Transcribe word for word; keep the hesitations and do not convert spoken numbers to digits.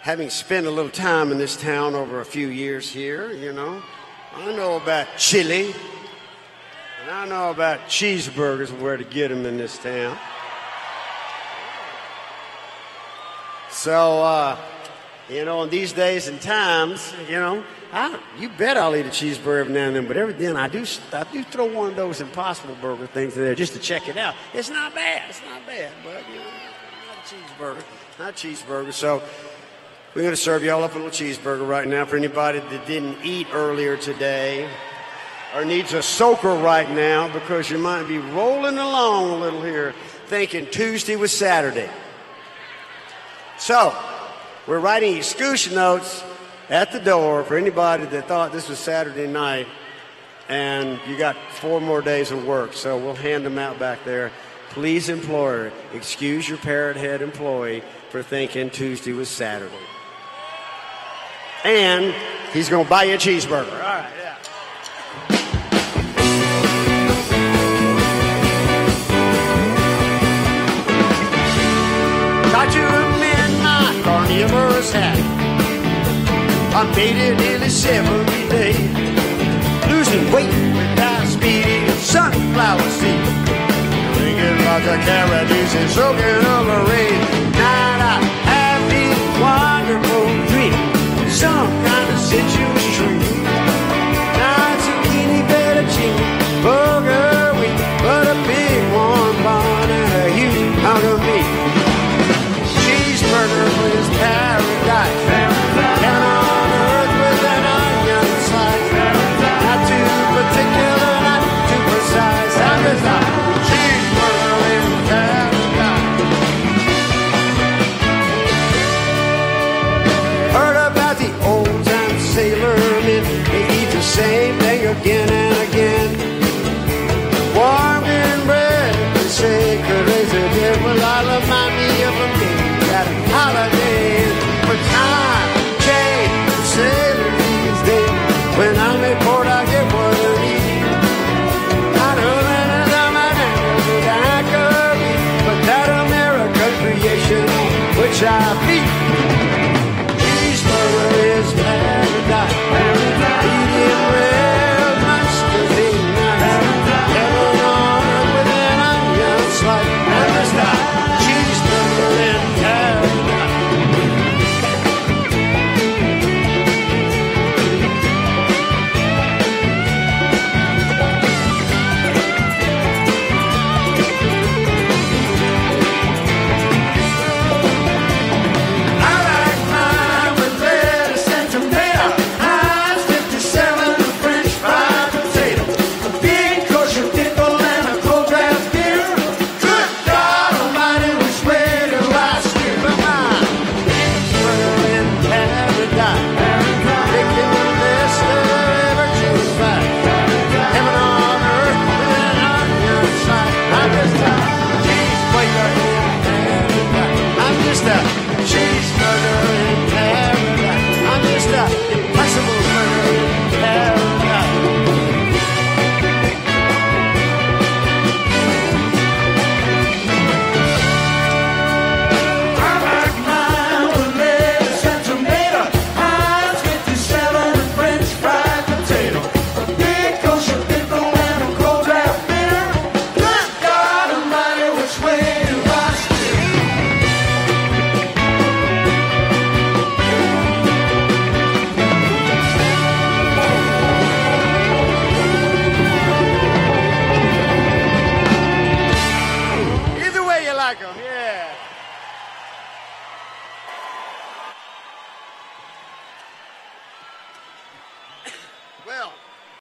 having spent a little time in this town over a few years here, you know, I know about chili, and I know about cheeseburgers and where to get them in this town. So, uh, you know, in these days and times, you know, I, you bet I'll eat a cheeseburger every now and then, but every then I do, I do throw one of those Impossible Burger things in there just to check it out. It's not bad. It's not bad, but, you know, not a cheeseburger. Not a cheeseburger. So we're going to serve y'all up a little cheeseburger right now for anybody that didn't eat earlier today or needs a soaker right now because you might be rolling along a little here thinking Tuesday was Saturday. So we're writing excuse notes at the door for anybody that thought this was Saturday night and you got four more days of work. So we'll hand them out back there. Please, employer, excuse your parrot head employee for thinking Tuesday was Saturday. And he's going to buy you a cheeseburger. All right, yeah. Got to amend my carnivorous hat. I made it nearly seventy days. Losing weight without speeding sunflower seeds. Drinking lots of carrot juice and soaking up the rain. Not a happy, wonderful dream. Some kind of sensuous dream. Not a teeny bit of chicken burger wheat, but a big one bun and a huge hunk of meat. Cheeseburger was paradise. Down on earth with an onion slice. Not too particular, not too precise. I'm just a cheeseburger in paradise. Heard about the old-time sailormen. They eat the same thing again and again. Warm and bread, they say, could raise a dead. Well, I remind me of a day at a holiday. But time changed the sailor these days. When I'm in port, I get what I need. I know that I got my name with a curry, but that American creation on which I feed. Cheeseburger is paradise. Medium rare, mustard bean nice. Heaven on earth with an onion slice. And the style, cheeseburger in paradise. Well,